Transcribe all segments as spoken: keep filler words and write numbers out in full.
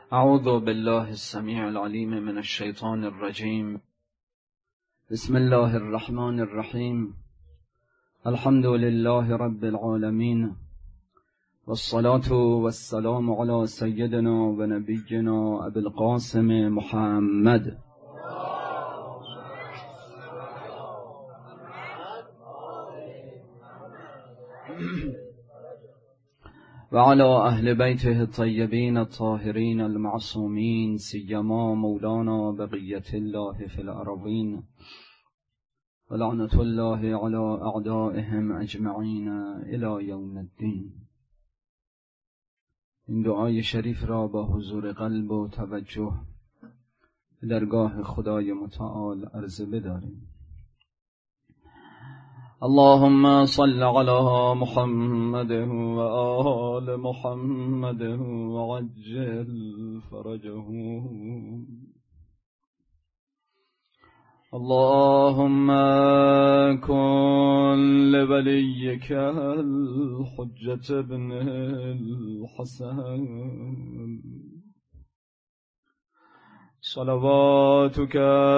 اعوذ بالله السمیع العلیم من الشیطان الرجیم. بسم الله الرحمن الرحیم. الحمد لله رب العالمین والصلاة والسلام على سیدنا و نبینا ابی القاسم محمد و علی اهل بیته الطیبین الطاهرین المعصومین سیما مولانا بقیة الله فی الارضین و لعنة الله علی اعدائهم اجمعین الی یوم الدین. این دعای شریف را با حضور قلب و توجه به درگاه خدای متعال عرضه بداریم. اللهم صل على محمد و آل محمد و عجل فرجهم. اللهم كن لوليك الحجة ابن الحسن صلواتك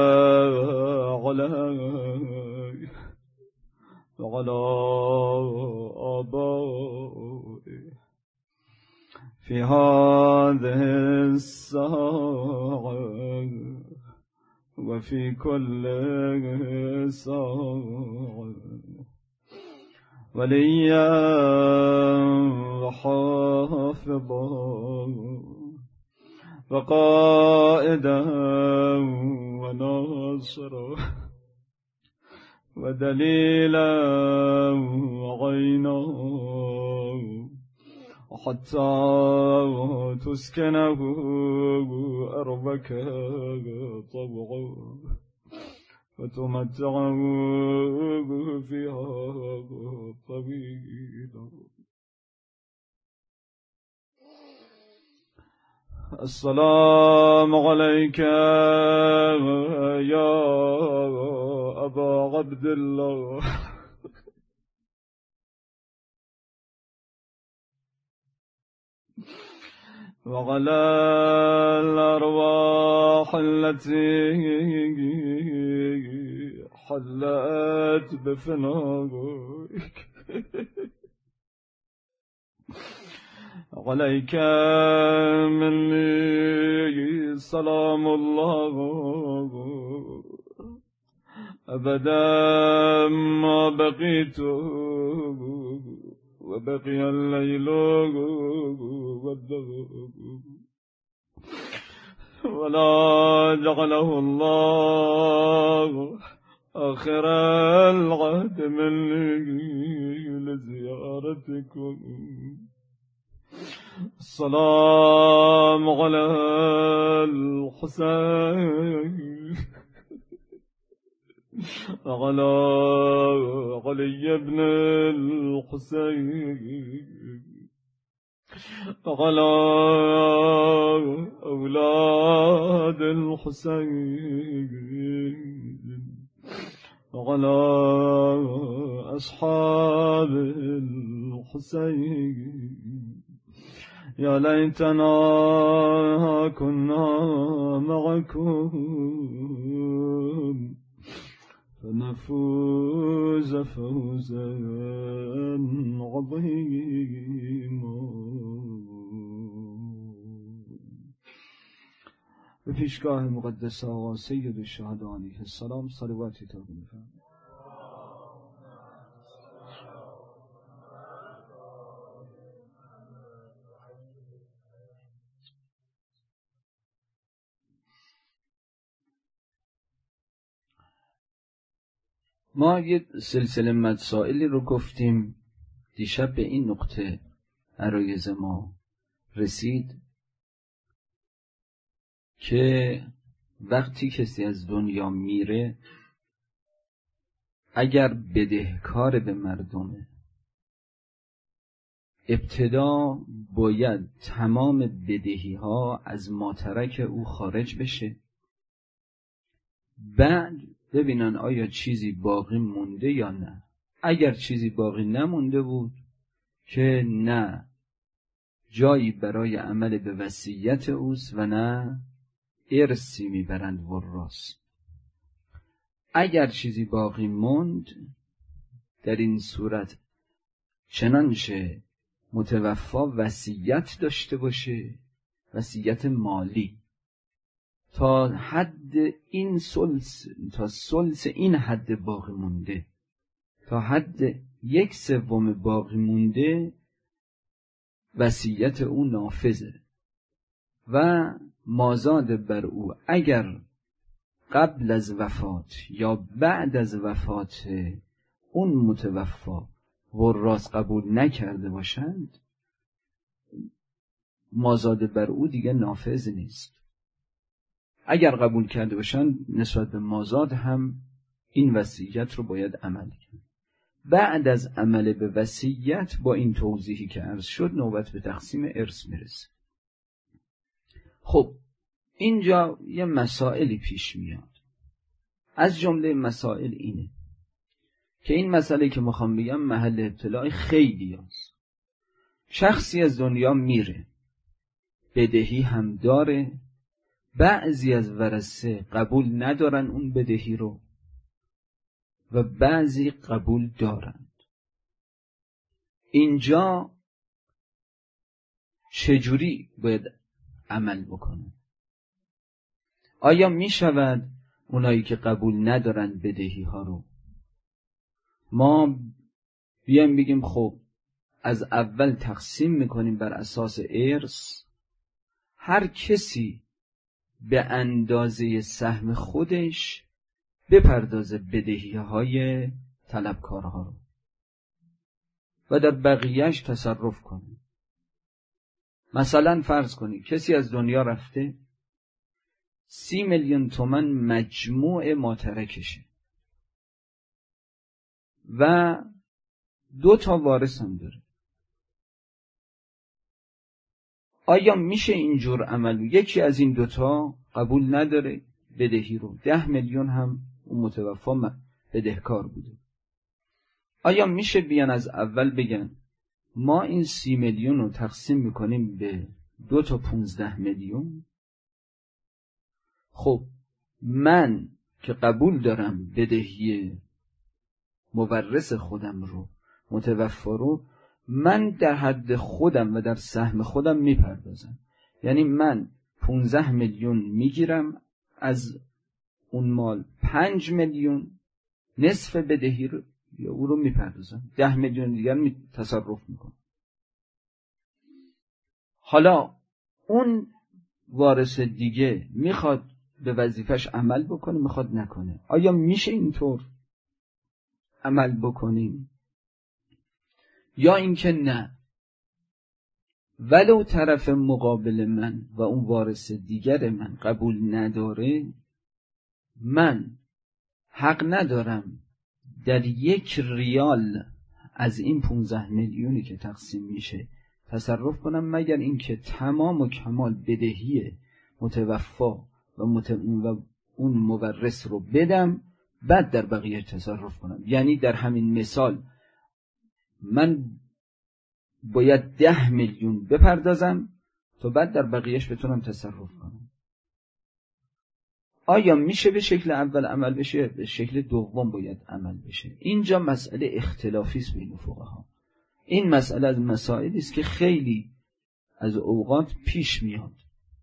عليه وعلى آبائه في هذه الساعة وفي كل ساعة وليا وحافظا وقائدا وناصرا ودليلا وعينا حتى تسكنه أرضك طوعا وتمتعه فيها طويلا. السلام عليك يا أبا عبد الله وعلى الأرواح التي حلت بفنائك عليك مني سلام الله أبدا ما بقيت وبقي الليل والضوء ولا جعله الله آخر العهد مني لزيارتكم. السلام على الحسين على علي بن الحسين على أولاد الحسين على أصحاب الحسين. يا ليتنا كنا معكم فنفوز فوزا عظيما. به پیشگاه مقدس آقا سید الشهدا علیه السلام صلواتی تا بفرمایید. ما یه سلسله مسائلی رو گفتیم. دیشب به این نقطه عرایض ما رسید که وقتی کسی از دنیا میره اگر بدهکار به مردمه ابتدا باید تمام بدهی ها از ماترک او خارج بشه، بعد ببینن آیا چیزی باقی مونده یا نه. اگر چیزی باقی نمونده بود که نه جایی برای عمل به وصیت اوست و نه ارثی میبرند وراث. اگر چیزی باقی موند در این صورت چنانچه متوفا وصیت داشته باشه، وصیت مالی تا حد این ثلث، تا ثلث این حد باقی مونده، تا حد یک سوم باقی مونده وصیت او نافذه و مازاد بر او اگر قبل از وفات یا بعد از وفات اون متوفا وراث قبول نکرده باشند، مازاد بر او دیگه نافذ نیست. اگر قبول کرده باشند نسبت به مازاد هم این وصیت رو باید عمل کرد. بعد از عمل به وصیت با این توضیحی که عرض شد نوبت به تقسیم ارث میرسه. خب اینجا یه مسائلی پیش میاد. از جمله مسائل اینه که این مسئله که میخوام بگم محل ابتلاع خیلی هست. شخصی از دنیا میره، بدهی هم داره، بعضی از ورثه قبول ندارن اون بدهی رو و بعضی قبول دارند. اینجا چجوری باید عمل بکنه؟ آیا می شود اونایی که قبول ندارن بدهی ها رو ما بیایم بگیم خب از اول تقسیم میکنیم بر اساس ارث، هر کسی به اندازه سهم خودش بپردازه بدهی های طلبکارها رو و در بقیهش تصرف کنه؟ مثلا فرض کنید کسی از دنیا رفته، سی میلیون تومان مجموع ماترکشه و دو تا وارث هم داره. آیا میشه اینجور عمل؟ یکی از این دوتا قبول نداره بدهی رو، ده میلیون هم اون متوفا بدهکار بوده. آیا میشه بیان از اول بگن ما این سی میلیون رو تقسیم میکنیم به دو تا پونزده میلیون؟ خب من که قبول دارم بدهی مورث خودم رو، متوفا رو، من در حد خودم و در سهم خودم میپردازم. یعنی من پونزده میلیون میگیرم، از اون مال پنج میلیون نصف بدهی رو یا او رو میپردازم، ده میلیون دیگر می تصرف میکنم. حالا اون وارث دیگه میخواد به وظیفش عمل بکنه، میخواد نکنه. آیا میشه اینطور عمل بکنیم یا اینکه نه، ولو طرف مقابل من و اون وارث دیگر من قبول نداره، من حق ندارم در یک ریال از این پونزده میلیونی که تقسیم میشه تصرف کنم، مگر اینکه تمام و کمال بدهی متوفا و, مت... و اون مورث رو بدم، بعد در بقیه تصرف کنم. یعنی در همین مثال من باید ده میلیون بپردازم تا بعد در بقیهش بتونم تصرف کنم. آیا میشه به شکل اول عمل بشه؟ به شکل دوم باید عمل بشه. اینجا مسئله اختلافی است بین فقها. این مسئله از مسائلی است که خیلی از اوقات پیش میاد.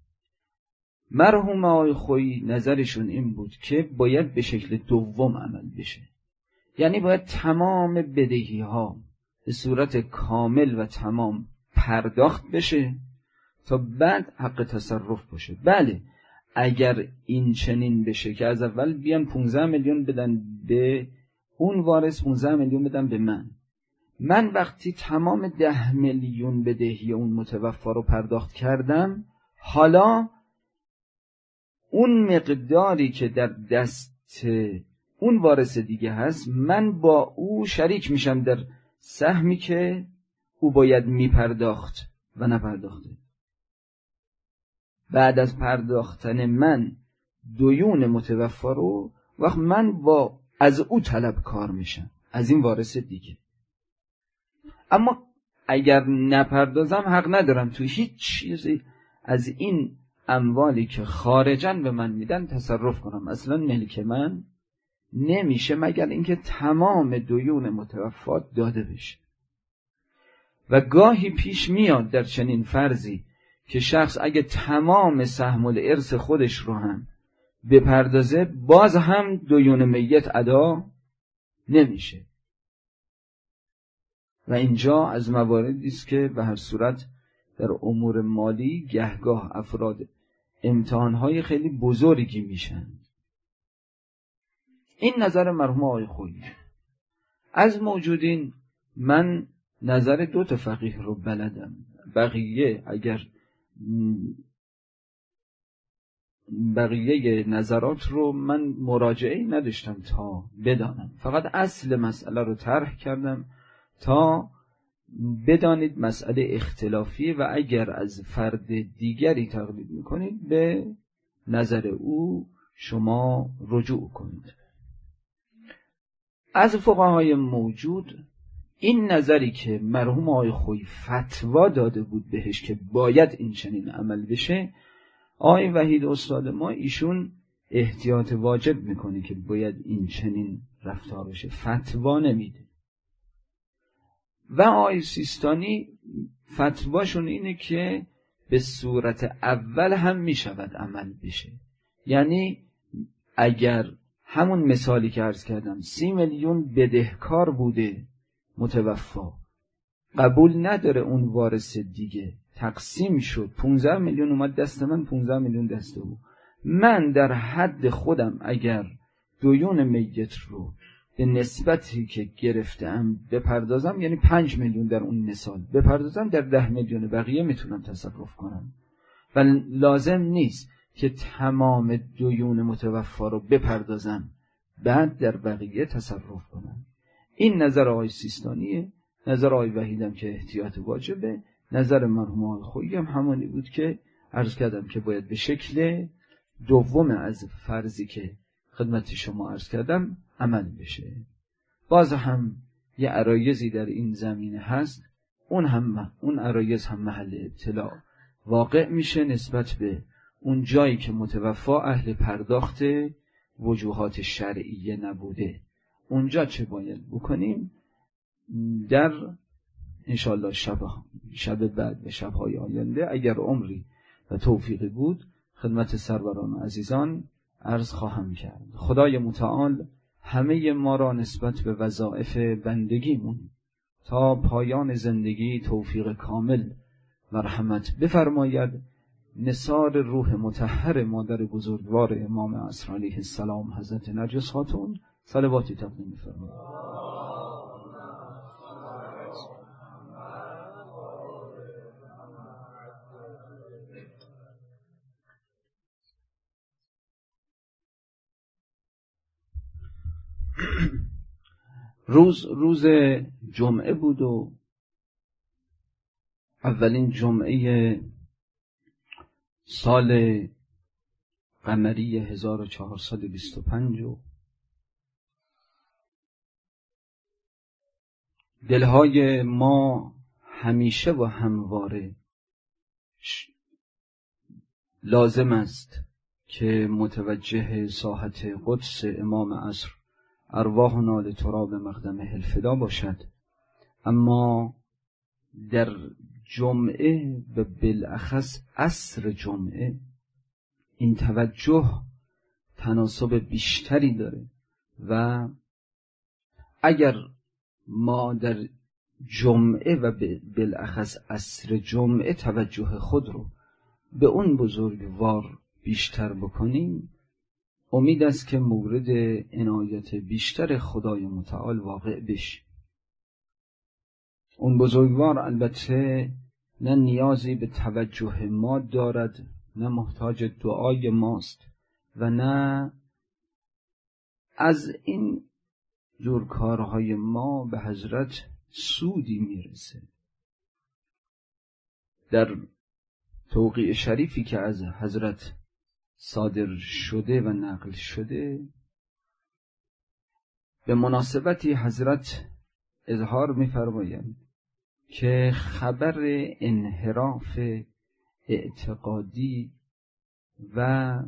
مرحوم آقای خویی نظرشون این بود که باید به شکل دوم عمل بشه. یعنی باید تمام بدهی ها به صورت کامل و تمام پرداخت بشه تا بعد حق تصرف باشه. بله اگر این چنین بشه که از اول بیان پونزده میلیون بدن به اون وارث، پونزده میلیون بدن به من، من وقتی تمام ده میلیون بدهی اون متوفا رو پرداخت کردم، حالا اون مقداری که در دست اون وارث دیگه هست من با او شریک میشم در سهمی که او باید میپرداخت و نپرداخته. بعد از پرداختن من دیون متوفا رو، وقت من با از او طلب کار میشم، از این وارث دیگه. اما اگر نپردازم حق ندارم تو هیچ چیزی از این اموالی که خارجن به من میدن تصرف کنم. اصلا ملک من نمیشه مگر اینکه تمام دیون متوفات داده بشه. و گاهی پیش میاد در چنین فرضی که شخص اگه تمام سهم الارث خودش رو هم بپردازه باز هم دیون میت ادا نمیشه. و اینجا از مواردی است که به هر صورت در امور مالی گهگاه افراد امتحانهای خیلی بزرگی میشن. این نظر مرحوم آقای خویی. از موجودین من نظر دو تا فقیه رو بلدم، بقیه اگر بقیه نظرات رو من مراجعه نداشتم تا بدانم، فقط اصل مسئله رو طرح کردم تا بدانید مسئله اختلافی و اگر از فرد دیگری تقلید میکنید به نظر او شما رجوع کنید. از فقهای موجود این نظری که مرحوم آقای خویی فتوا داده بود بهش که باید این چنین عمل بشه، آقای وحید استاد ما ایشون احتیاط واجب میکنه که باید این چنین رفتار بشه، فتوا نمیده. و آقای سیستانی فتواشون اینه که به صورت اول هم میشود عمل بشه. یعنی اگر همون مثالی که عرض کردم سی میلیون بدهکار بوده متوفا، قبول نداره اون وارث دیگه، تقسیم شد، پونزده میلیون اومد دست من، پونزده میلیون دست او، من در حد خودم اگر دیون میت رو به نسبتی که گرفتم بپردازم، یعنی پنج میلیون در اون مثال بپردازم، در ده میلیون بقیه میتونم تصرف کنم و لازم نیست که تمام دیون متوفا رو بپردازم بعد در بقیه تصرف کنم. این نظر آقای سیستانیه. نظر آقای وحیدم که احتیاط واجبه. نظر مرحوم آقای خویی هم همانی بود که عرض کردم که باید به شکل دوم از فرضی که خدمت شما عرض کردم عمل بشه. باز هم یه عرایضی در این زمینه هست، اون هم اون عرایض هم محل اطلاع واقع میشه نسبت به اون جایی که متوفا اهل پرداخت وجوهات شرعیه نبوده. اونجا چه باید بکنیم؟ در انشاءالله شب شب بعد و شب‌های آینده اگر عمری و توفیقی بود خدمت سروران و عزیزان عرض خواهم کرد. خدای متعال همه ما را نسبت به وظایف بندگیمون تا پایان زندگی توفیق کامل مرحمت بفرماید. نثار روح مطهر مادر بزرگوار امام عصر علیه السلام حضرت نرجس خاتون صلواتی تقدیم فرمایید. روز روز جمعه بود و اولین جمعه سال قمری هزار و چهارصد و بیست و پنج و دلهای ما همیشه و همواره لازم است که متوجه ساحت قدس امام عصر ارواحنا لتراب مقدم الفدا باشد. اما در جمعه و بالاخص عصر جمعه این توجه تناسب بیشتری داره و اگر ما در جمعه و بالاخص عصر جمعه توجه خود رو به اون بزرگوار بیشتر بکنیم، امید است که مورد عنایت بیشتر خدای متعال واقع بشه. اون بزرگوار البته نه نیازی به توجه ما دارد، نه محتاج دعای ماست و نه از این جور کارهای ما به حضرت سودی میرسه. در توقیع شریفی که از حضرت صادر شده و نقل شده به مناسبتی حضرت اظهار می‌فرمایند که خبر انحراف اعتقادی و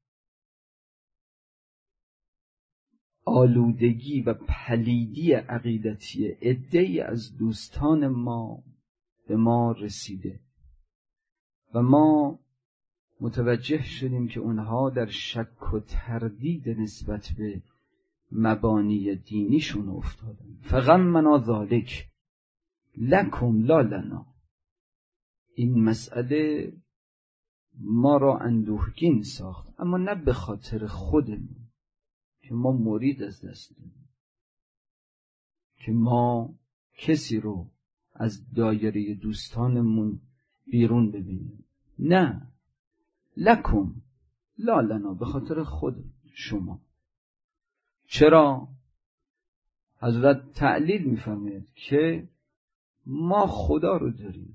آلودگی و پلیدی عقیدتی عده‌ای از دوستان ما به ما رسیده و ما متوجه شدیم که اونها در شک و تردید نسبت به مبانی دینیشون افتادن. فغمنا ذالک لکم لا لنا. این مسئله ما را اندوهگین ساخت، اما نه به خاطر خودمون که ما مرید از دست دادیم، که ما کسی رو از دایره دوستانمون بیرون ببینیم، نه، لکم لا لنا، به خاطر خود شما. چرا؟ حضرت تعلیل می‌فرماید که ما خدا رو داریم،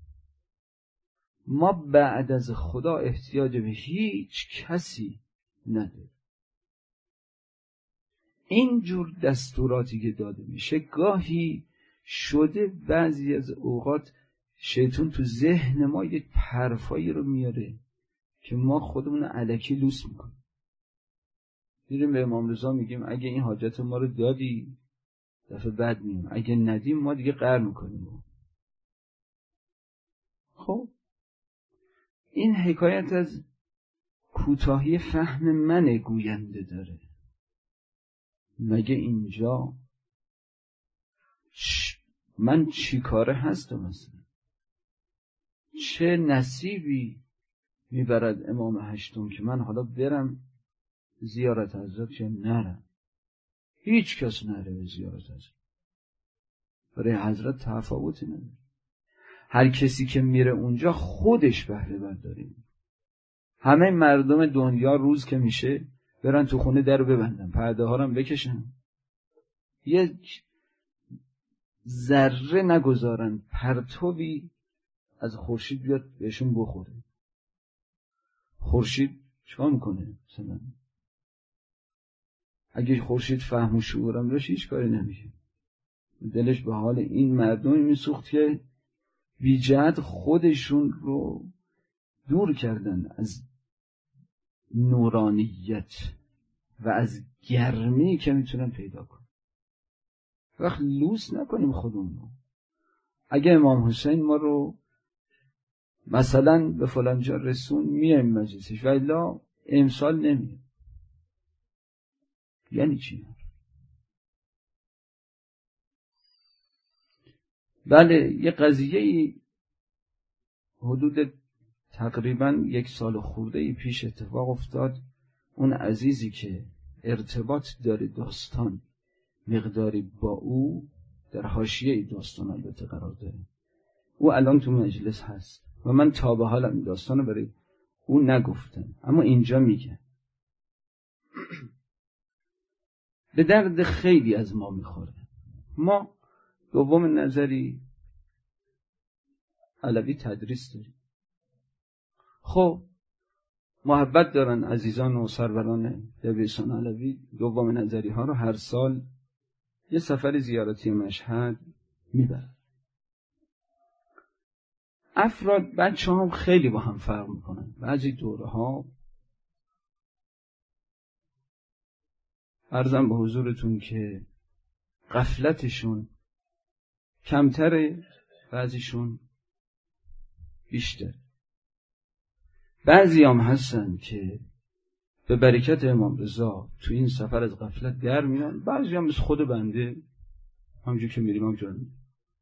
ما بعد از خدا احتیاج به هیچ کسی نداریم. این جور دستوراتی که داده میشه گاهی شده بعضی از اوقات شیطان تو ذهن ما یک حرفایی رو میاره که ما خودمون الکی لوس میکنیم. میریم به امام رضا میگیم اگه این حاجت ما رو دادی دفعه بعد مییم، اگه ندیم ما دیگه قهر میکنیم. خب این حکایت از کوتاهی فهم من گوینده داره. مگه اینجا من چی کاره هستم مثلا؟ چه نصیبی میبرد امام هشتم که من حالا برم زیارت حضرت چه نرم؟ هیچ کس نره به زیارت حضرت. برای حضرت تفاوتی نداره. هر کسی که میره اونجا خودش بهره برداره. همه مردم دنیا روز که میشه برن تو خونه در ببندن، پرده ها رو بکشن، یک ذره نگذارن پرتوی از خورشید بیاد بهشون بخوره. خورشید چیکار میکنه مثلا؟ اگه خورشید فهم و شعورم داشت هیچ کاری نمیشه. دلش به حال این مردمی میسوخت که بی جهت خودشون رو دور کردن از نورانیت و از گرمی که میتونن پیدا کنن. وقت لوس نکنیم خودمون رو. اگه امام حسین ما رو مثلا به فلان جا رسون میایم مجلسش و الا امسال نمیم. یعنی چی؟ بله یه قضیه حدود تقریبا یک سال خورده ای پیش اتفاق افتاد. اون عزیزی که ارتباط داره داستان مقداری با او در حاشیه داستان البته قرار داره، او الان تو مجلس هست و من تا به حال این داستان رو برای او نگفتم، اما اینجا میگه به درد خیلی از ما میخوره. ما دوم نظری علوی تدریس داریم. خب محبت دارن عزیزان و سروران دبیرستان علوی دوم نظری ها رو هر سال یه سفر زیارتی مشهد میبرن. افراد بچه هم خیلی با هم فرق میکنن. بعضی دوره ها عرضم به حضورتون که غفلتشون کمتره، بعضیشون بیشتر. بعضی هم هستن که به برکت امام رضا تو این سفر از غفلت در میان، بعضی هم مثل خود بنده همونجور که میریم هم جان.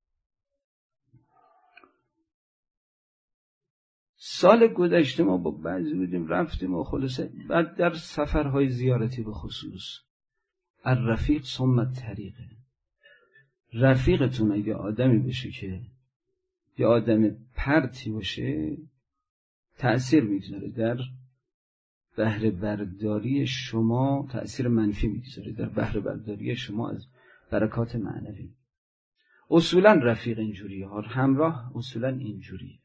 سال گذشته ما با بعضی بودیم رفتیم و خلاصه بعد در سفرهای زیارتی به خصوص الرفیق ثم الطریقه، رفیقتون اگه آدمی بشه که یه آدم پرتی باشه تأثیر میگذاره در بهره برداری شما، تأثیر منفی میگذاره در بهره برداری شما از برکات معنوی. اصولا رفیق اینجوریه ها، همراه اصولا اینجوریه.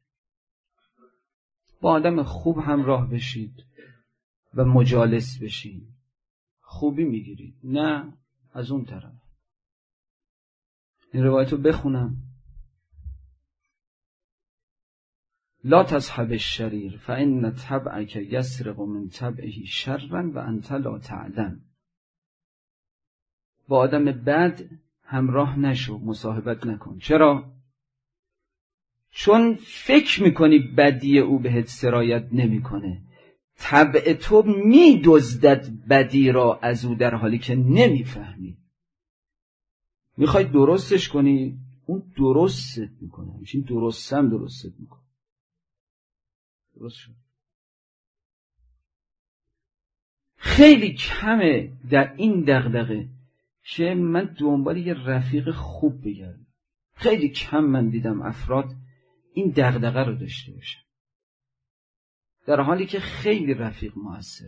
با آدم خوب همراه بشید و مجالس بشید خوبی میگیرید، نه از اون طرف. این روایت رو بخونم لا تصحب الشریر فإن طبعک یسرق من طبعه شرا و انت لا تعلم. با آدم بد همراه نشو، مصاحبت نکن. چرا؟ چون فکر میکنی بدی او بهت سرایت نمیکنه. طبع تو میدزدد بدی را از او در حالی که نمیفهمی. میخوای درستش کنی، اون درستت میکنه. همچین درستم درستت میکنه. درست شد. خیلی کمه در این دغدغه که من دنبال یه رفیق خوب بگردم. خیلی کم من دیدم افراد این دغدغه رو داشته باشن، در حالی که خیلی رفیق موثر.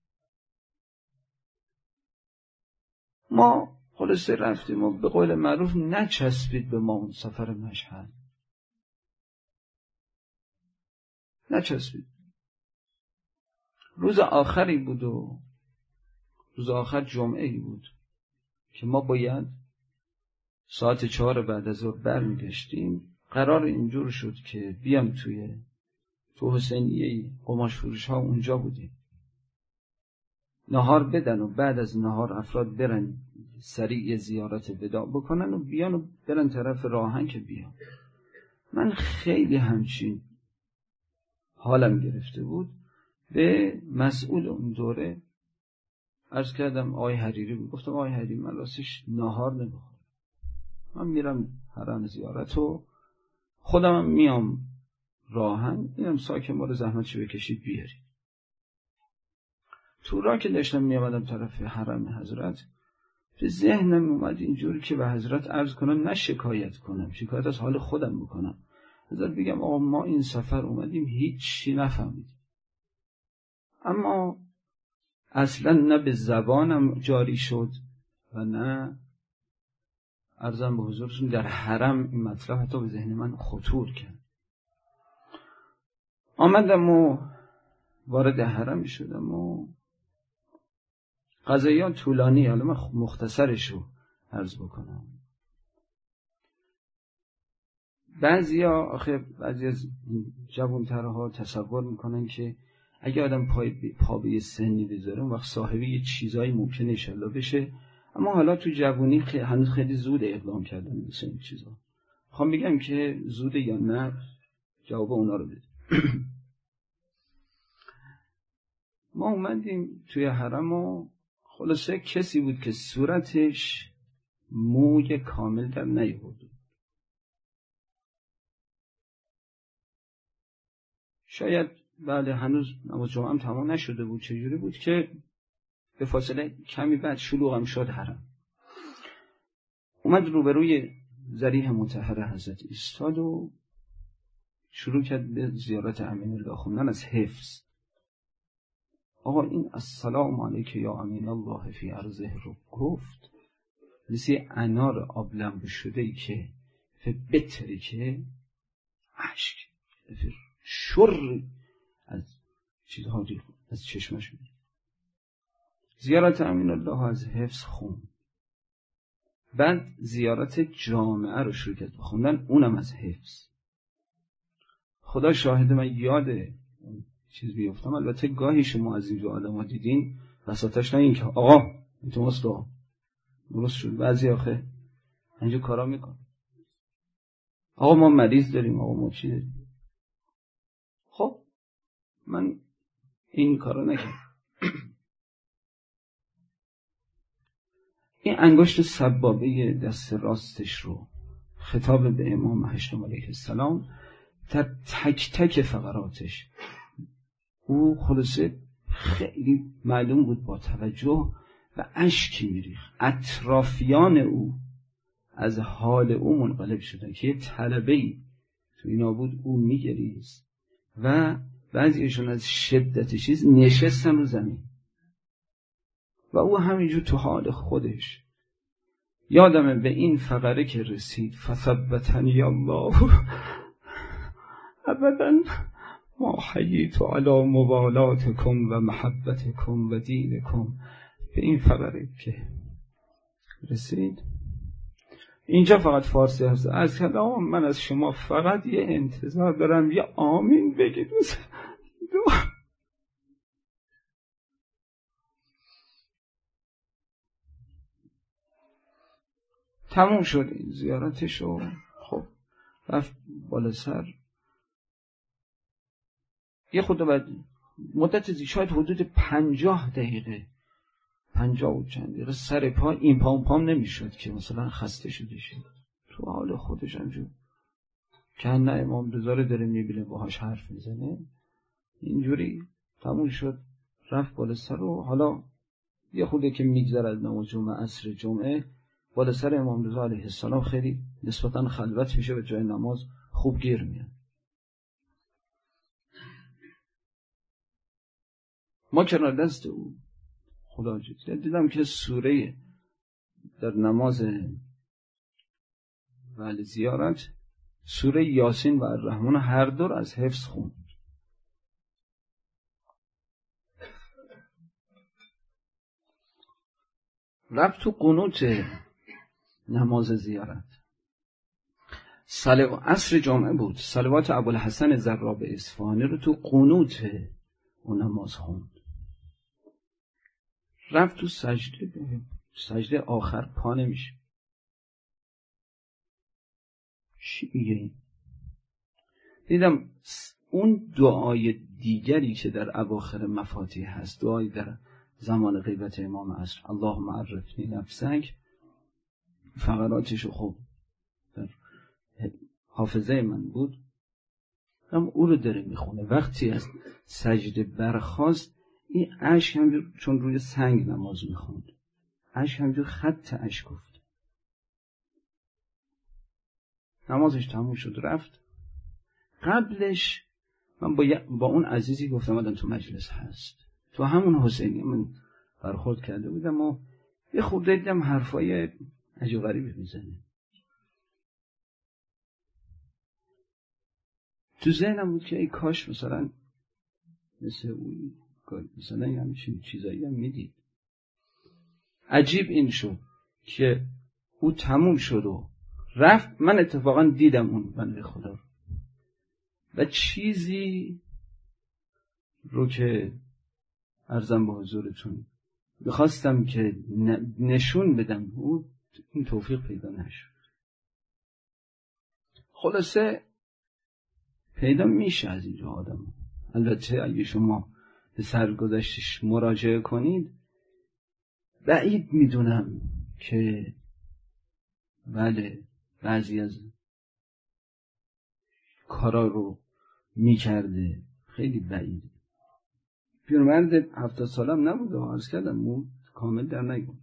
ما خلاصه رفتیم و به قول معروف نچسبید به ما اون سفر مشهد، نچسبید. روز آخری بود و روز آخر جمعه‌ای بود که ما باید ساعت چهار بعد از ظهر برمیگشتیم. قرار اینجور شد که بیام توی تو حسینیه قماش فروش ها اونجا بودیم، نهار بدن و بعد از نهار افراد برن سریع زیارت وداع بکنن و بیان و برن طرف راهن که بیان. من خیلی همچین حالم گرفته بود. به مسئول اون دوره عرض کردم، آقای حریری بود، گفتم آقای حریری من راستش نهار نمیخورم، من میرم حرم زیارت و خودم میام راهن، اینم ساک ما رو زحمتشو بکشید بیارید. تو راه که داشتم میامدم طرف حرم حضرت، به ذهنم اومد اینجوری که به حضرت عرض کنم، نه شکایت کنم، شکایت از حال خودم بکنم. حضرت بگم آقا ما این سفر اومدیم هیچی نفهمیدیم، اما اصلا نه به زبانم جاری شد و نه عرضم به حضورتون در حرم این مطلب حتی به ذهن من خطور کرد. آمدم و وارد حرم شدم و قضاییان طولانی، حالا من مختصرشو عرض بکنم. بعضی ها آخه بعضی از جوانترها تصور میکنن که اگه آدم پای پا به یه سنی بذاره اون وقت صاحبی یه چیزایی ممکنه انشالله بشه، اما حالا تو جوانی خی... هنوز خیلی زود اقدام کردن مثل این چیزا. میخوام بگم که زوده یا نه، جواب اونا رو بده. ما اومدیم توی حرم و خلاصه کسی بود که صورتش موی کامل در نیاورده، شاید بله هنوز نماز جمعه هم تمام نشده بود. چجوری بود که به فاصله کمی بعد شلوغ هم شد حرم. اومد روبروی ضریح مطهر حضرت ایستاد و شروع کرد به زیارت امین الله خوندن از حفظ. آقا این السلام علیک یا امین الله فی ارضه رو گفت، مثل انار آب لمبو شده ای که بتری که عشق شر از چیزها ریخت از چشمش میاد. زیارت امین الله از حفظ خون، بعد زیارت جامعه رو شروع کرد خوندن، اونم از حفظ. خدا شاهد من یاده چیز بیفتم. البته گاهی شما از اینجا آدم ها دیدین بساطش نه این که آقا این تو مست رو درست شد، بعضی آخه اینجا کارا میکن، آقا ما مریض داریم، آقا ما چی داریم. خب من این کارا نکردم. این انگشت سبابه دست راستش رو خطاب به امام هشتم علیه السلام در تک تک فقراتش، او خلاصه خیلی معلوم بود با توجه و اشکی میریخت. اطرافیان او از حال او منقلب شدن که یه طلبه‌ای تو اینا بود، او میگریست و بعضیشون از شدت چیز نشستن رو زمین و او همینجور تو حال خودش. یادمه به این فقره که رسید فثبتنی الله ابدا ما حییت علی موالاتکم و محبتکم و دینکم، به این فقره که رسید اینجا فقط فارسی هست. از کلام من از شما فقط یه انتظار دارم یه آمین بگید. تموم شد این زیارتشو. خب رفت بالا سر. یه خود بعد مدت زی شاید حدود پنجاه دقیقه پنجاه و چند دقیقه سر پا این پا اون پام نمیشد که مثلا خسته شده شد تو حال خودش همجور که نه امام رضا رو داره میبینه باهاش حرف میزنه. اینجوری تموم شد رفت بالا سر و حالا یه خوده که میگذر از نماز جمعه عصر جمعه بالا سر امام رضا علیه السلام خیلی نسبتاً خلوت میشه و جای نماز خوب گیر میاد. ما کنار دست او خدا جد دیدم که سوره در نماز ولی زیارت سوره یاسین و الرحمن هر دور از حفظ خوند. رفت تو قنوت نماز زیارت. صلو... عصر جمعه بود. صلوات ابوالحسن زراب اصفهانی رو تو قنوت اون نماز خوند. رفت تو سجده سجده آخر پا نمیشه. چی میگه این؟ دیدم اون دعای دیگری که در اواخر مفاتیح هست، دعایی در زمان غیبت امام عصر، اللهم عرفنی نفسک، فقراتشو خوب در حافظه من بود، هم او رو داره میخونه. وقتی از سجده برخاست این اشک همجور، چون روی سنگ نماز میخوند، اشک همجور خط اشک گفت. نمازش تموم شد رفت. قبلش من با, با اون عزیزی گفتم آدم تو مجلس هست، تو همون حسینی من برخورد کرده بودم و یه خورده دیدم حرفای عجیب غریبی میزنه. تو ذهنم بود که ای کاش مثلا مثل اون مثلا یه همچین چیزایی هم میدید. عجیب این شد که او تموم شد و رفت. من اتفاقا دیدم اون بنده خدا رو و چیزی رو که عرضم به حضورتون میخواستم که نشون بدم او این توفیق پیدا نشد. خلاصه پیدا میشه از اینجا آدم. البته اگه شما به سرگذشتش مراجعه کنید بعید میدونم که بله بعضی از کارا رو میکرده، خیلی بعید. پیرمرد هفتاد سالم نبوده، عرض کردم مو کامل در نگم.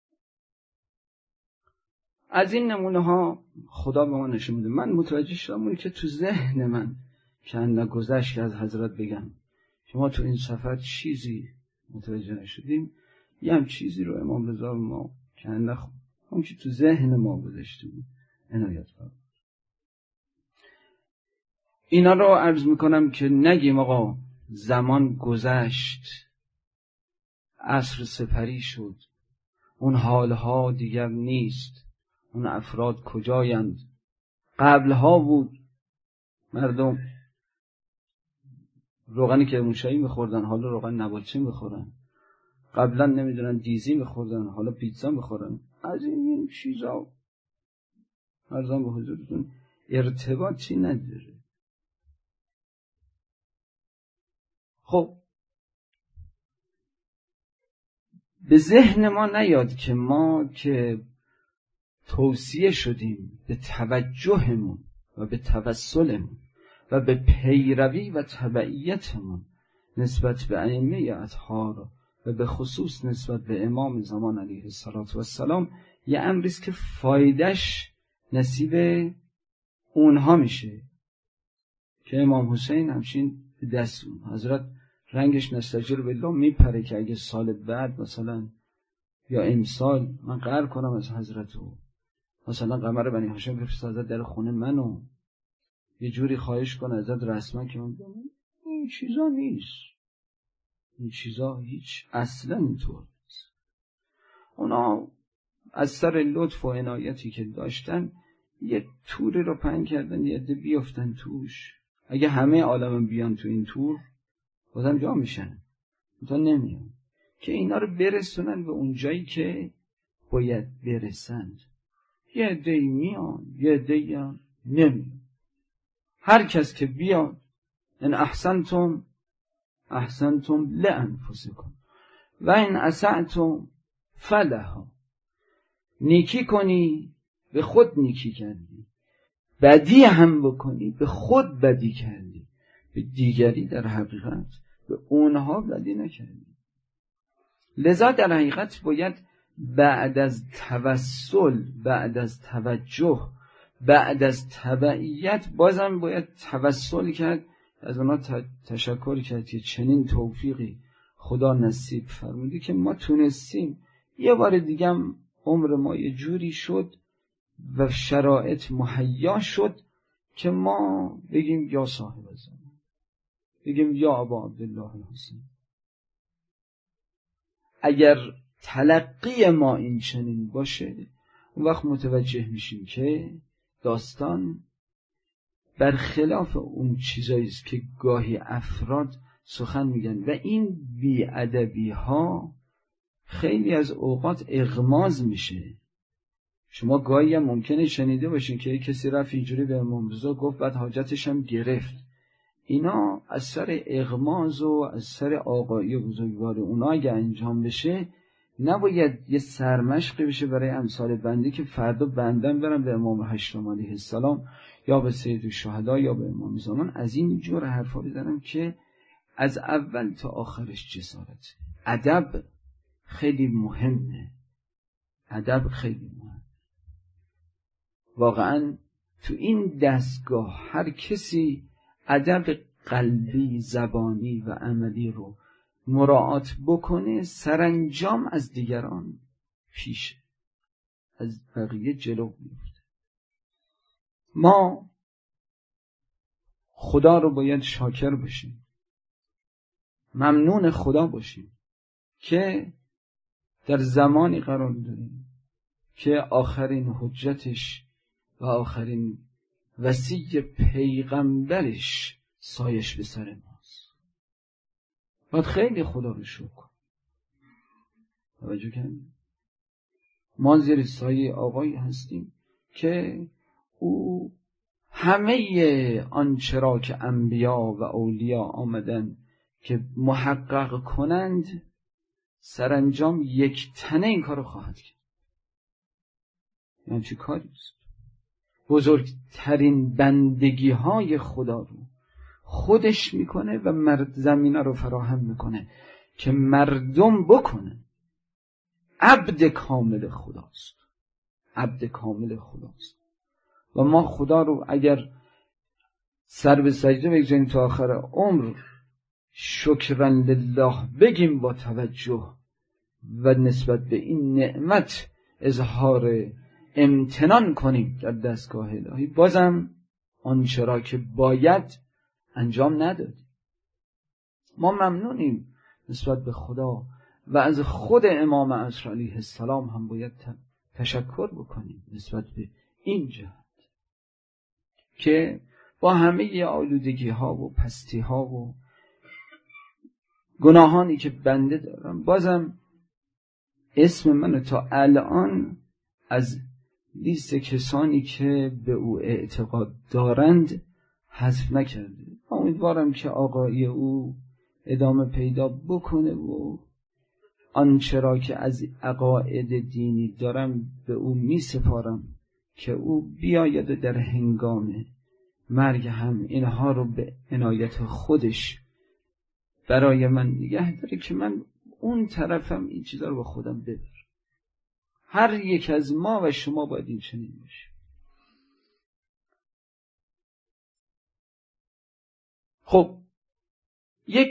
از این نمونه ها خدا به ما نشون میده. من متوجه شدم که تو ذهن من که اندک گذشت که از حضرت بگم که ما تو این سفر چیزی متوجه نشدیم، یه هم چیزی رو امام رضا ما که اندک اون که تو ذهن ما گذشته بود عنایت فرمود. اینا رو عرض میکنم که نگیم آقا زمان گذشت، عصر سپری شد، اون حالها دیگر نیست، اون افراد کجایند؟ قبلها بود مردم روغنی که موشایی میخوردن حالا روغن نباتچی میخورن، قبلا نمیدونن دیزی میخوردن حالا پیتزا میخورن. از این چیزا عرضم به حضورتون ارتباطی نداره. خب به ذهن ما نیاد که ما که توصیه شدیم به توجهمون و به توسلمون و به پیروی و تبعیتمون نسبت به ائمه اطهار و به خصوص نسبت به امام زمان علیه السلام یه امریست که فایدهش نصیب اونها میشه که امام حسین همچین به دست اون حضرت رنگش نستجر بالله میپره که اگه سال بعد مثلا یا امسال من قرار کنم از حضرت رو مثلا قمر بنی هاشم بفرستازد در خونه منو یه جوری خواهش کنه ازت رسما که من بگم این چیزا نیست، این چیزا هیچ اصلا اینطور نیست. اونا از سر لطف و عنایتی که داشتن یه توری رو پهن کردن یه عده بیافتن توش. اگه همه عالم بیان تو این تور بازم جا میشن، تا نمیان که اینا رو برسونن به اون جایی که باید برسند. یه عده میان یه عده نمیان. هر کس که بیاد ان احسنتم احسنتم لانفسکم و ان اسأتم فلها، نیکی کنی به خود نیکی کردی، بدی هم بکنی به خود بدی کردی، به دیگری در حقیقت به اونها بدی نکردی. لذا در حقیقت باید بعد از توسل، بعد از توجه، بعد از تبعیت بازم باید توسل کرد، از اونا تشکر کرد که چنین توفیقی خدا نصیب فرمودی که ما تونستیم یه بار دیگه هم عمر ما یه جوری شد و شرایط مهیا شد که ما بگیم یا صاحب زمان، بگیم یا ابا عبدالله الحسین. اگر تلقی ما این چنین باشه اون وقت متوجه میشیم که داستان برخلاف اون چیزایی است که گاهی افراد سخن میگن و این بی‌ادبی ها خیلی از اوقات اغماض میشه. شما گاهی هم ممکنه شنیده باشین که کسی رفت اینجوری به امام رضا گفت بعد حاجتش هم گرفت. اینا از سر اغماض و از سر آقایی بزرگوار اونا اگه انجام بشه نباید یه سرمشقی بشه برای امثال بنده که فردا بندن برن به امام هشتم علیه السلام یا به سید الشهدا یا به امام زمان از این جور حرفا بزنن که از اول تا آخرش جسارت. ادب خیلی مهمه، ادب خیلی مهمه. واقعا تو این دستگاه هر کسی ادب قلبی، زبانی و عملی رو مراعات بکنه سرانجام از دیگران پیشه، از بقیه جلو میفته. ما خدا رو باید شاکر باشیم، ممنون خدا باشیم که در زمانی قرار داریم که آخرین حجتش و آخرین وصی پیغمبرش سایش به سر ماست. باید خیلی خدا رو شکر کنیم. توجه کنیم ما زیر سایه آقایی هستیم که او همه آنچه را که انبیا و اولیا آمدن که محقق کنند سرانجام یک تنه این کارو خواهد کرد. یعنی چی کاری است؟ بزرگترین بندگی های خدا رو خودش میکنه و مرد زمینه رو فراهم میکنه که مردم بکنه. عبد کامل خداست، عبد کامل خداست. و ما خدا رو اگر سر به سجده بگذاریم تا آخر عمر شکرا لله بگیم با توجه و نسبت به این نعمت اظهار امتنان کنیم در دستگاه الهی، بازم آنچه را که باید انجام ندادیم. ما ممنونیم نسبت به خدا و از خود امام عصر علیه السلام هم باید تشکر بکنیم نسبت به این جهت که با همه آلودگی ها و پستی ها و گناهانی که بنده دارم بازم اسم من تا الان از لیست کسانی که به او اعتقاد دارند حذف نکرده. امیدوارم که آقایی او ادامه پیدا بکنه و آنچه را که از عقاید دینی دارم به او می سپارم که او بیاید و در هنگام مرگ هم اینها رو به عنایت خودش برای من نگه داره که من اون طرفم این چیزا رو به خودم ببرم. هر یک از ما و شما باید این چنین باشه. خب یک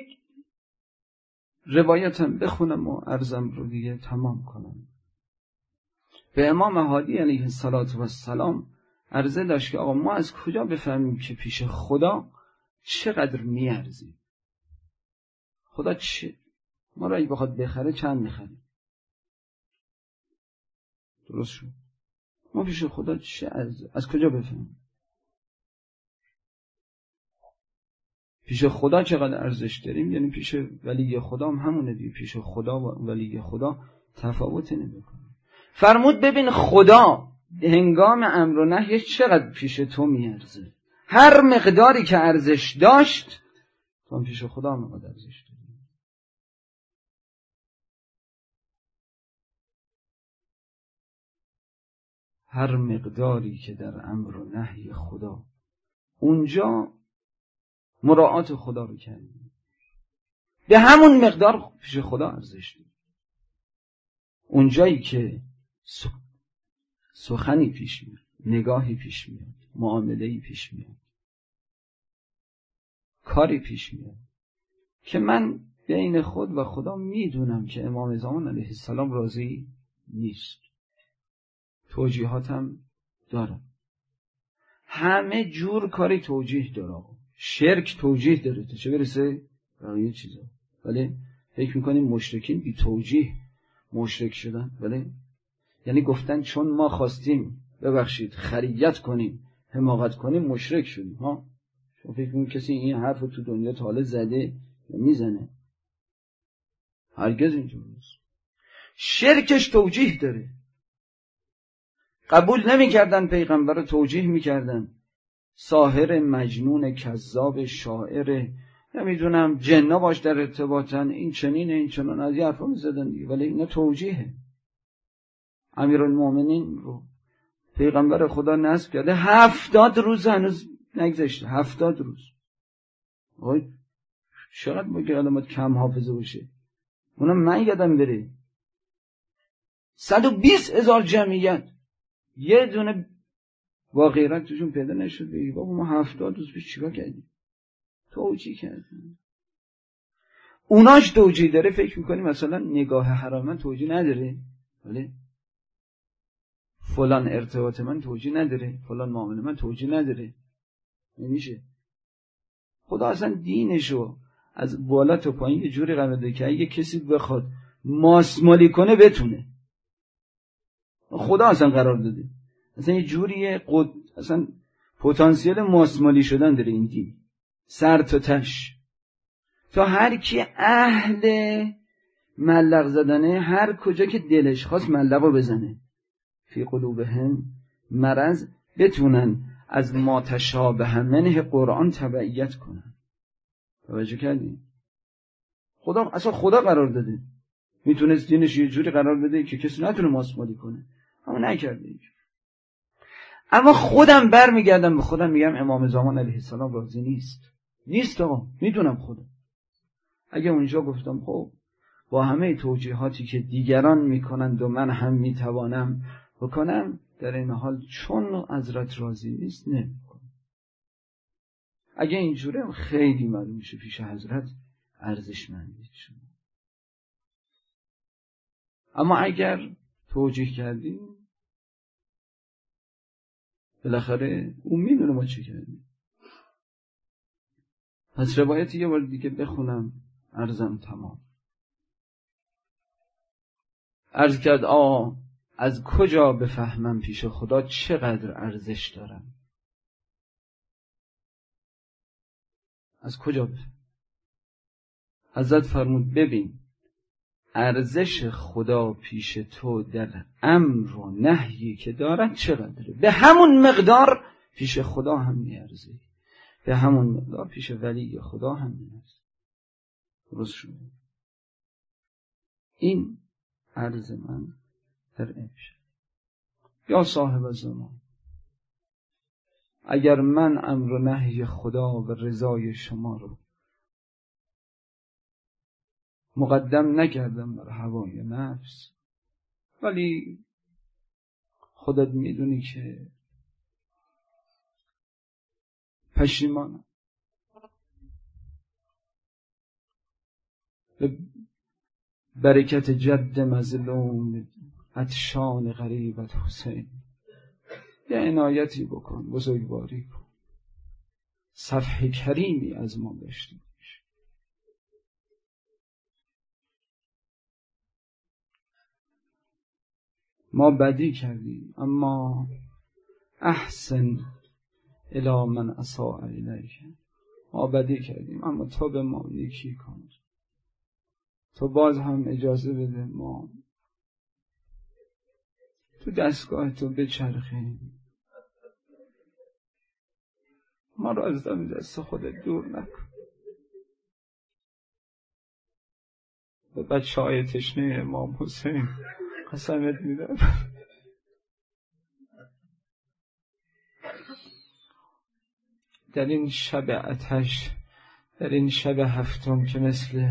روایتم بخونم و عرضم رو دیگه تمام کنم. به امام هادی علیه السلام عرضه داشت که آقا ما از کجا بفهمیم که پیش خدا چقدر میارزیم؟ خدا چه ما را اگه بخواد بخره چند میخره؟ درست شد. ما پیش خدا چه از از کجا بفهمیم؟ پیش خدا چقدر ارزش داریم؟ یعنی پیش ولی خدا هم همونه دیگه. پیش خدا و ولی خدا تفاوتی نمیکنه. فرمود ببین خدا هنگام امر و نهی چقدر پیش تو میارزه. هر مقداری که ارزش داشت تو هم پیش خدا هم مقدار ارزش داری. هر مقداری که در امر و نهی خدا اونجا مراعات خدا رو کردی، به همون مقدار پیش خدا ارزش داری. اونجایی که سخنی پیش میاد، نگاهی پیش میاد، معامله‌ای پیش میاد، کاری پیش میاد که من بین خود و خدا میدونم که امام زمان علیه السلام راضی نیست، توجیهاتم دارم. همه جور کاری توجیه داره. شرک توجیه داره تا چه برسه بقیه چیزا. ولی فکر میکنیم مشرکین بی توجیه مشرک شدن. ولی یعنی گفتن چون ما خواستیم ببخشید خریت کنیم، حماقت کنیم، مشرک شدیم. ها شما فکر میکنید کسی این حرف رو تو دنیا تا حالا زده میزنه؟ هرگز اینجور نیست. شرکش توجیه داره. قبول نمی‌کردن پیغمبر رو، توجیه می‌کردن. ساحر، مجنون، کذاب، شاعر، نمیدونم جنا باش در ارتباطن، این چنینه، این چنان، از این حرفا می‌زدن دیگه. ولی اینا توجیهه. امیرالمومنین رو پیغمبر خدا نصب کرده، هفتاد روز هنوز نگذشته. هفتاد روز. آقای چقدر باید آدمات کم حافظه باشه. اونم من یادم بره. صد و بیست هزار جمعیت، یه دونه با غیرت توشون پیدا نشد بگی بابا ما هفتاد روز پیش چیکار کردیم؟ توجیه کردیم. اوناش توجیه داره. فکر میکنی مثلا نگاه حرام توجیه نداره؟ ولی فلان ارتباط من توجیه نداره، فلان معامله من توجیه نداره. نمیشه. خدا اصلا دینشو از بالا تا پایین یه جوری قرار داده که اگه کسی بخواد ماسمالی کنه بتونه. خدا اصلا قرار داده اصلا یه جوری قد... اصلا پتانسیل ماسمالی شدن داره این دین، سر تا تش. تا هر کی اهل ملق زدنه، هر کجا که دلش خواست ملقو بزنه، فی قلوبهم مرض، بتونن از ما تشابه منه قرآن تبعیت کنن. توجه کردی؟ خدا اصلا خدا قرار داده. میتونست دینش یه جوری قرار بده که کسی نتونه ماسمالی کنه، اما نکرده. اما خودم برمیگردم به خودم میگم امام زمان علیه السلام راضی نیست. نیست آقا، میدونم خودم. اگه اونجا گفتم خب با همه توجیهاتی که دیگران میکنند و من هم میتوانم بکنم، در این حال چون حضرت راضی نیست نمیکنم. اگه اینجوره خیلی معلوم میشه پیش حضرت ارزشمندی شما. اما اگر توجیه کردیم بالاخره اون میدونه ما چه کردیم. پس روایتی یه بار دیگه بخونم عرضم تمام. عرض کرد آه از کجا بفهمم پیش خدا چقدر ارزش دارم؟ از کجا بفهم؟ حضرت فرمود ببین ارزش خدا پیش تو در امر و نهی که دارد چقدره، به همون مقدار پیش خدا هم میارزه، به همون مقدار پیش ولی خدا هم میارزه. درست شد؟ این عرض من در امشب. یا صاحب زمان، اگر من امر و نهی خدا و رضای شما رو مقدم نکردم بر هوای نفس، ولی خودت میدونی که پشیمانم، به برکت جد مظلوم عطشان غریبت حسین یه عنایتی بکن، بزرگواری کن، صفح کریمی از ما داشته باش. ما بدی کردیم، اما احسن الی من اساء الیک. ما بدی کردیم اما تو به ما نیکی کن، تو باز هم اجازه بده ما تو دستگاه تو بچرخیم، ما رو از دم دست خودت دور نکن. به بچه های تشنه امام حسین قسمت میدم در این شب آتش، در این شب هفتم که مثل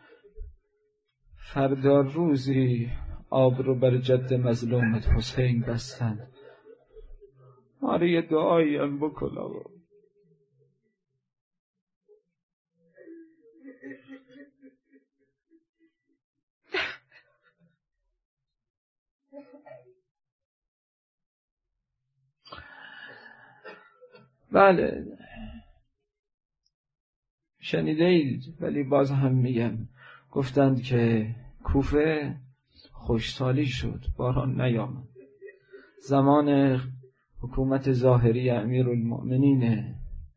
فردا روزی آب رو بر جد مظلومت حسین بستن، آره یه دعایی هم بکن آقا. بله شنیده اید، ولی باز هم میگم، گفتند که کوفه خشکسالی شد، باران نیامد. زمان حکومت ظاهری امیرالمؤمنین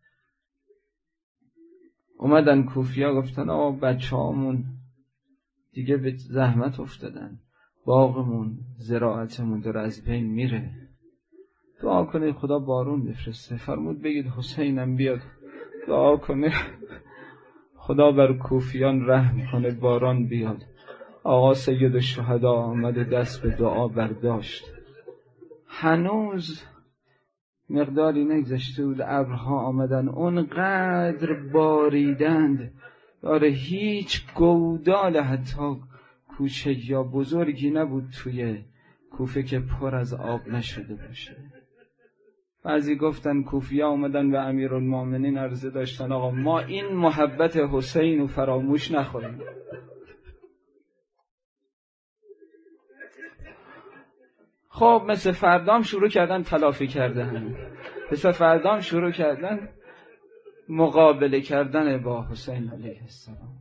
اومدن کوفیا گفتن آقا بچه هامون دیگه به زحمت افتادن، باغمون زراعتمون داره از بین میره، دعا کنید خدا بارون بفرسته. فرمود بگید حسینم بیاد دعا کنه خدا بر کوفیان رحم کنه باران بیاد. آقا سید الشهدا آمده دست به دعا برداشت. هنوز مقداری نگذشته بود ابرها آمدن، اونقدر باریدند داره هیچ گودال حتی کوچک یا بزرگی نبود توی کوفه که پر از آب نشده باشه. بعضی گفتن کوفیا آمدن و امیرالمؤمنین عرضه داشتن آقا ما این محبت حسین رو فراموش نخوریم. خب مثل فردام شروع کردن تلافی کردن، مثل فردام شروع کردن مقابله کردن با حسین علیه السلام.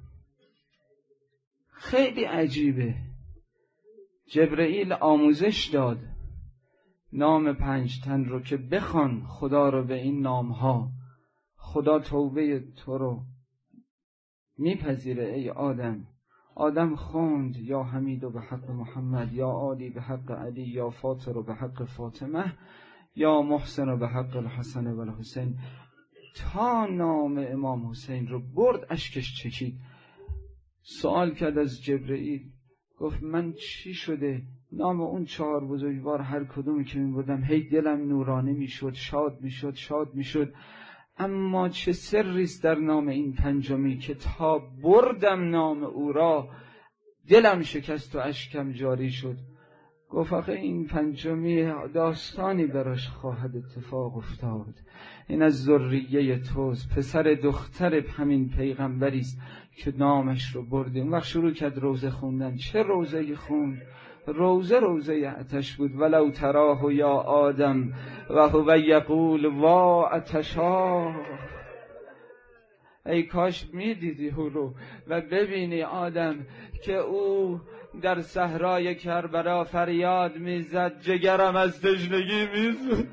خیلی عجیبه، جبرئیل آموزش داد نام پنج تن رو که بخوان خدا رو به این نامها، خدا توبه تو رو میپذیره ای آدم. آدم خوند یا حمید به حق محمد، یا عالی به حق علی، یا فاطر به حق فاطمه، یا محسن به حق الحسن و الحسین، تا نام امام حسین رو برد اشکش چکید. سوال کرد از جبرئیل، گفت من چی شده؟ نام اون چهار بزرگوار هر کدومی که می بردم هی دلم نورانی می شد، شاد می شد شاد می شد، اما چه سریست در نام این پنجمی که تا بردم نام او را دلم شکست و اشکم جاری شد. گفت آخه این پنجمی داستانی براش خواهد اتفاق افتاد، این از ذریه توست، پسر دختر همین پیغمبریست که نامش رو بردیم. وقت شروع کرد روزه خوندن. چه روزه خوند؟ روزه روزه آتش بود. ولو تراه یا آدم و هو یقول وا آتشا، ای کاش میدیدی او رو و ببینی آدم که او در صحرای کربلا فریاد میزد جگرم از تشنگی میزد.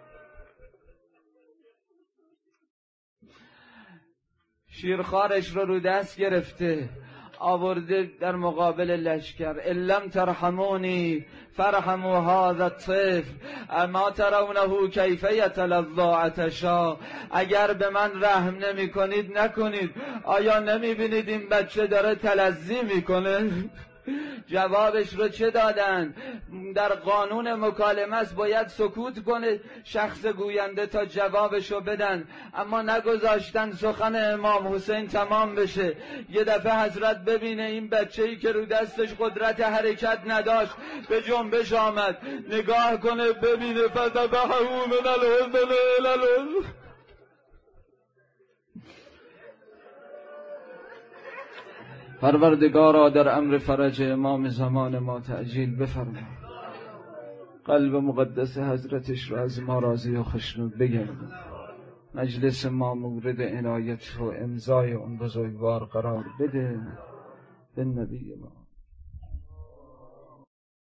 شیرخوارش رو رو دست گرفته آورده در مقابل لشکر. الم ترحمونی فرحموا هذا الطفل اما ترونه کیف یتلظی عطشا، اگر به من رحم نمی کنید نکنید، آیا نمی بینید این بچه داره تلظی میکنه؟ جوابش رو چه دادن؟ در قانون مکالمه است باید سکوت کنه شخص گوینده تا جوابش رو بدن، اما نگذاشتن سخن امام حسین تمام بشه. یه دفعه حضرت ببینه این بچه‌ای که رو دستش قدرت حرکت نداشت به جنبش آمد، نگاه کنه ببینه فتبهو من الحزن الالو. پروردگارا در امر فرج امام زمان ما تعجیل بفرما، قلب مقدس حضرتش رو از ما راضی و خشنود بگردون، مجلس ما مورد عنایت و امضای اون بزرگوار قرار بده. به نبی ما